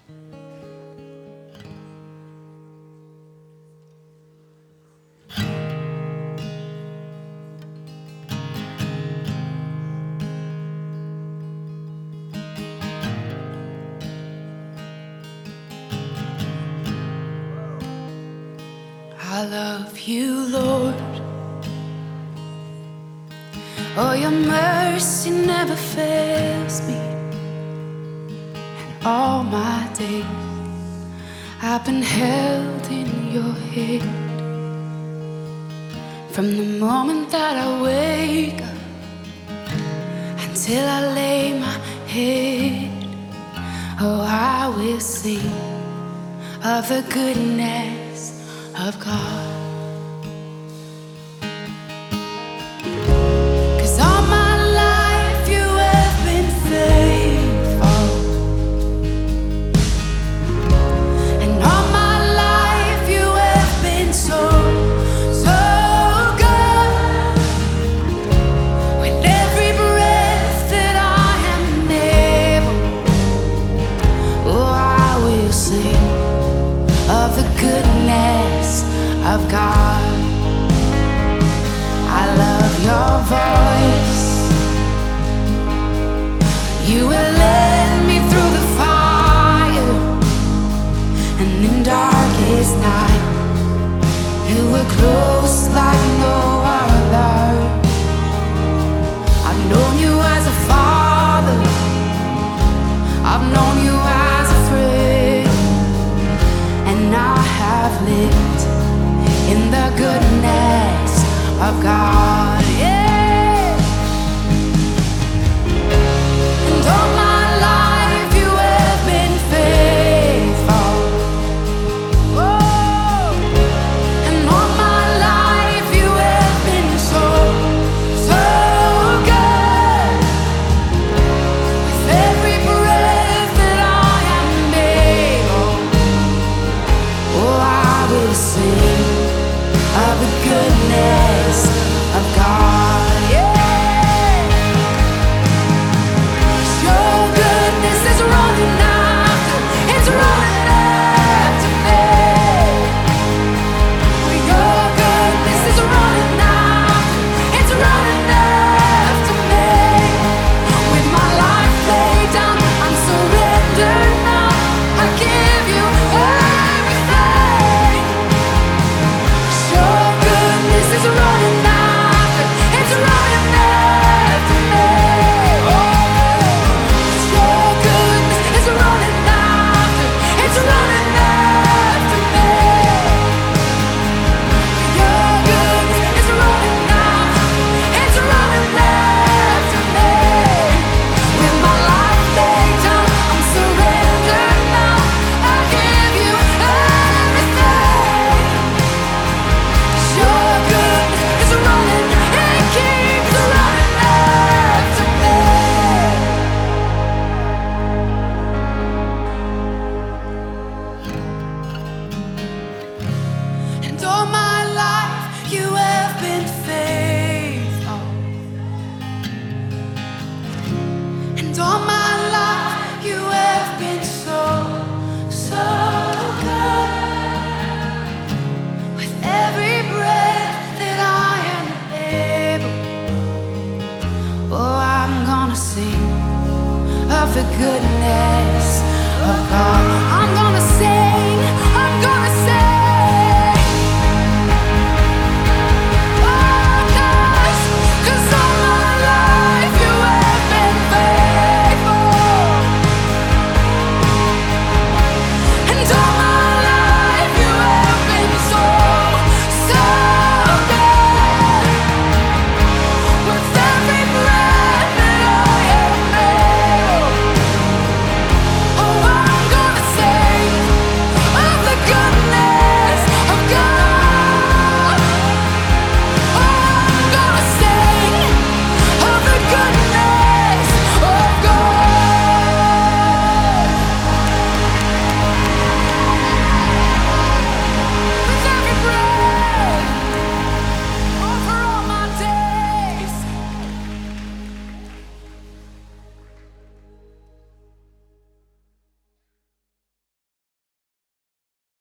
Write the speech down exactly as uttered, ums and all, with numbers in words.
I love you, Lord. Oh, your mercy never fails me. And all my days I've been held in your hand. From the moment that I wake up until I lay my head, oh, I will sing of the goodness of God. 'Cause all my life you have been faithful, and all my life you have been so, so good. With every breath that I am able, oh, I will sing of the goodness of God. I love your voice. You will lead me through the fire, and in darkest night you were close like no other. I've known you as a father, I've known you as a friend, and I have lived in the goodness of God, yeah. And all my life you have been faithful. Oh, and all my life you have been so, so good. With every breath that I am able, oh, I will sing of the goodness of God, yeah. 'Cause your goodness is running after, it's running after me. Your goodness is running after, it's running after me. With my life laid down, I'm surrendered now. I give you everything. 'Cause your goodness is running after, it's running after me. Oh, 'cause your goodness is running after, it's running after me. Your goodness is running after, it's running after me. With my life laid down, I'm surrendered now. I give you everything. 'Cause your goodness is running, it keeps running after me. And all my life you have been faithful, and all my life you have been so, so good. With every breath that I am able, oh, I'm gonna sing of the goodness